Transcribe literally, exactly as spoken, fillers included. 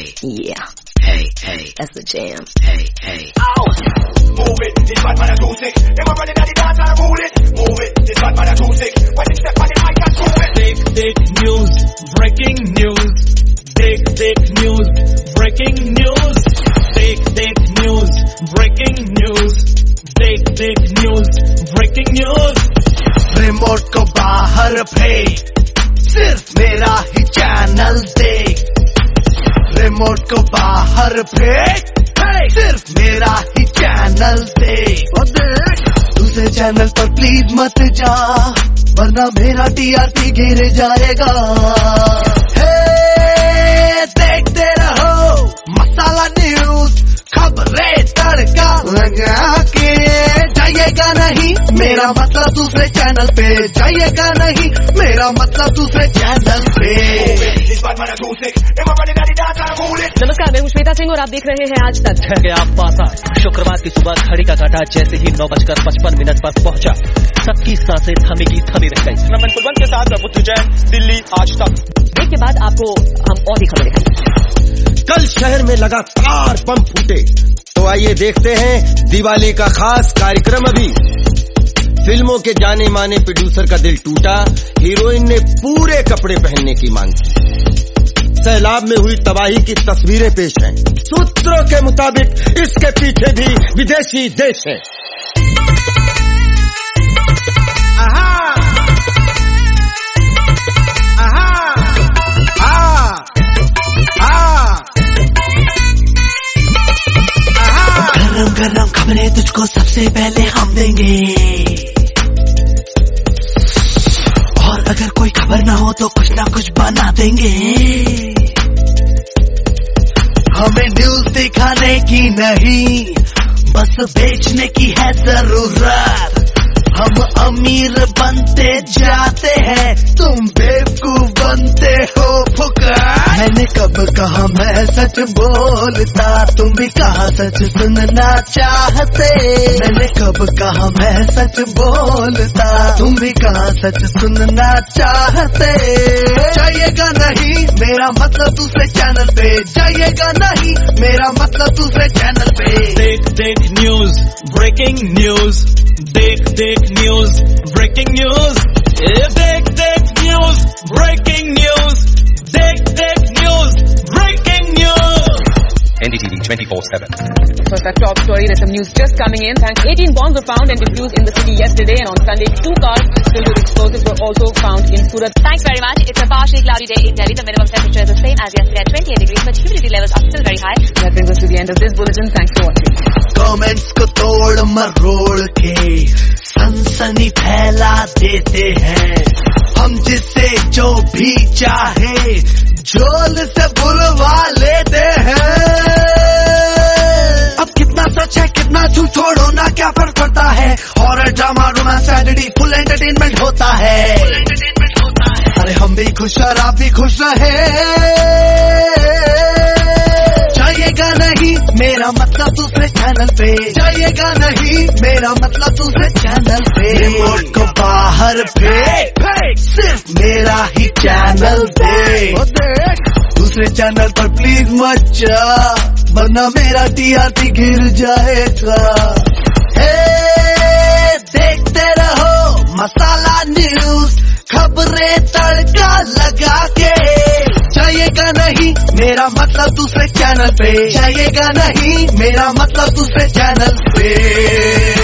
hey, Yeah. hey, hey, That's the jam. hey, hey. Ow! Move it, this bad man a too sick. If I'm running at the dance, I rule it. Move it, this bad man a too sick. When he step on the mic, I prove it. Big, big news, breaking news. Big, big news, breaking news. Big, big news, breaking news. Big, big news, breaking news. Remote को बाहर फेंक, सिर्फ मेरा ही channel देख। Remote को बाहर फेंक, सिर्फ मेरा ही चैनल देख। दूसरे चैनल पर प्लीज मत जा, वरना मेरा टीआरपी गिर जाएगा। हे देखते रहो मसाला न्यूज, खबरें तड़का लगा के। जाइएगा नहीं, मेरा मतलब दूसरे चैनल पे। जाइएगा नहीं, मेरा मतलब दूसरे चैनल पे। नमस्कार, मैं हूं श्वेता सिंह और आप देख रहे हैं आज तक। गया पास आए शुक्रवार की सुबह घड़ी का काटा जैसे ही नौ बजकर पचपन मिनट पर पहुंचा, सबकी सांसें थमी की थमी रह गई। नमन कुलवंत के साथ प्रभुत्व जैन, दिल्ली आज तक। ब्रेक के बाद आपको हम और भी खबरें दिखाएंगे। कल शहर में लगातार बम फूटे, तो आइए देखते हैं दिवाली का खास कार्यक्रम। अभी फिल्मों के जाने माने प्रोड्यूसर का दिल टूटा, हीरोइन ने पूरे कपड़े पहनने की मांग की। सैलाब में हुई तबाही की तस्वीरें पेश हैं। सूत्रों के मुताबिक इसके पीछे भी विदेशी देश है। आहा, आहा, आ, आ, गरम गरम खबरें तुझको सबसे पहले हम देंगे, और अगर कोई खबर ना हो तो कुछ ना कुछ बना देंगे। हमें न्यूज दिखाने की नहीं, बस बेचने की है जरूरत। हम अमीर बनते जाते हैं, तुम बेवकूफ बनते हो फुकार। मैंने कब कहा मैं सच बोलता, तुम भी कहा सच सुनना चाहते। मैंने कब कहा मैं सच बोलता, तुम भी कहा सच सुनना चाहते। जाइएगा नहीं, मेरा मतलब दूसरे चैनल पे। जाइएगा नहीं, मेरा मतलब दूसरे चैनल पे। Big, big news, breaking news. Big, big news, breaking news. Big, big news, breaking news. Big, big news, breaking news. N D T V twenty-four seven. First, our top story, there's some news just coming in. Thanks. eighteen bombs were found and defused in the city yesterday, and on Sunday, two cars filled with explosives were also found in Surat. Thanks very much. It's a partially cloudy day in Delhi. The minimum temperature is the same as yesterday at twenty-eight degrees, but humidity levels are still very high. That brings us to the end of this bulletin. Thanks for watching. Comments को तोड़ मरोड़ के सनसनी फैला देते हैं हम, जिससे जो भी चाहे झोल से बुलवा लेते हैं। अब कितना सच है कितना झूठ छोड़ो ना, क्या फर्क पड़ता है। Horror drama romance tragedy full entertainment होता है। अरे हम भी खुश और आप भी खुश रहे। जाइएगा नहीं, मेरा मतलब दूसरे चैनल पे। जाइएगा नहीं, मेरा मतलब दूसरे चैनल पे। रिमोट को बाहर फेंक, सिर्फ मेरा ही चैनल देख। दूसरे चैनल पर प्लीज मत जा, वरना मेरा टीआरपी गिर जाएगा। हे देखते रहो मसाला न्यूज, खबरें तड़का लगा के। जाइएगा नहीं, मेरा मतलब दूसरे चैनल पे। जाइएगा नहीं, मेरा मतलब दूसरे चैनल पे।